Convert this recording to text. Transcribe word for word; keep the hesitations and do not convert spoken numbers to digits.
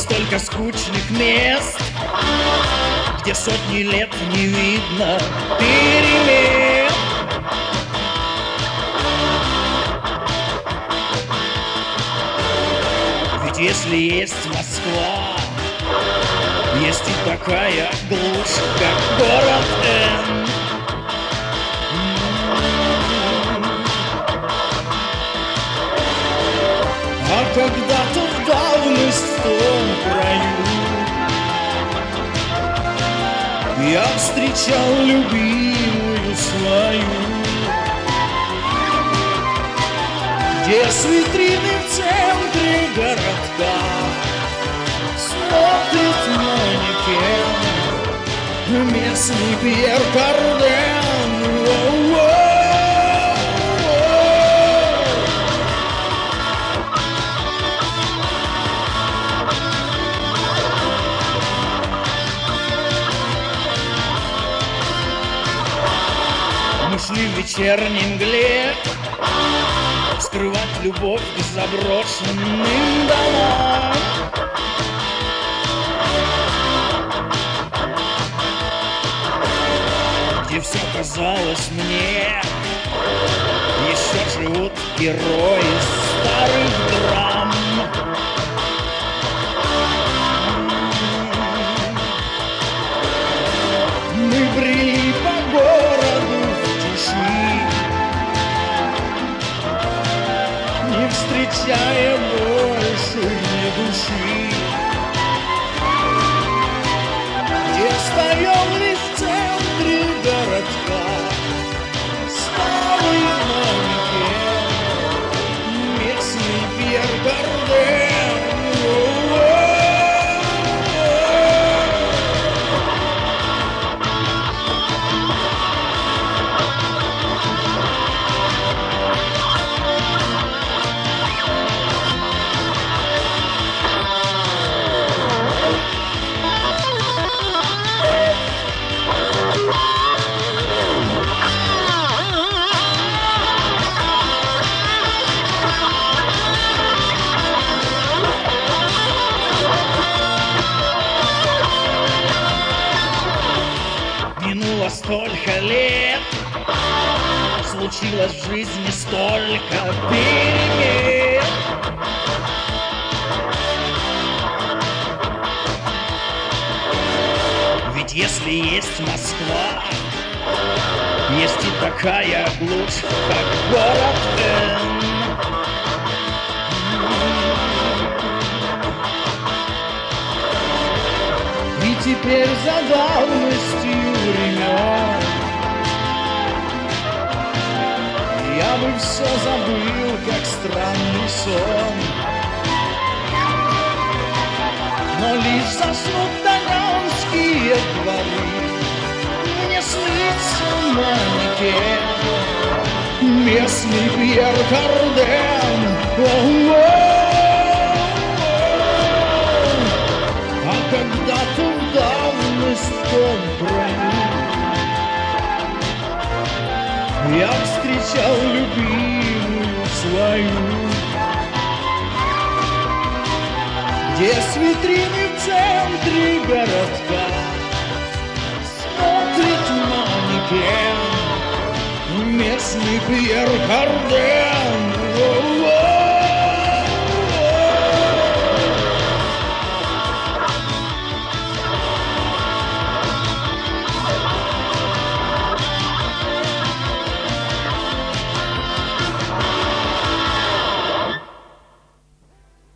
столько скучных мест, где сотни лет не видно перемен. Ведь если есть Москва, есть и такая глушь, как город Н. А когда-то в давность в том краю я встречал любимую свою, где с витрины в центре городка смотрит манекен местный Пьер Карден. О-о-о. Мы шли в вечерней мгле скрывать любовь к заброшенным домам. Где все казалось мне, еще живут герои старых драм. Мы брели по городу в тиши, не встречая больше ни души. Где стоял лишь в центре городка старый манекен местный Пьер Карден. Минуло столько лет, случилось в жизни столько перемен. Ведь если есть Москва, есть и такая глушь, как город Н. И теперь за давностью времен я бы все забыл, как странный сон. Но лишь заснут итальянские дворы, мне снится манекен местный Пьер Карден. О-о-о. А когда-то в давность в том краю я встречал любимую свою, где с витрины в центре городка смотрит манекен местный Пьер Карден.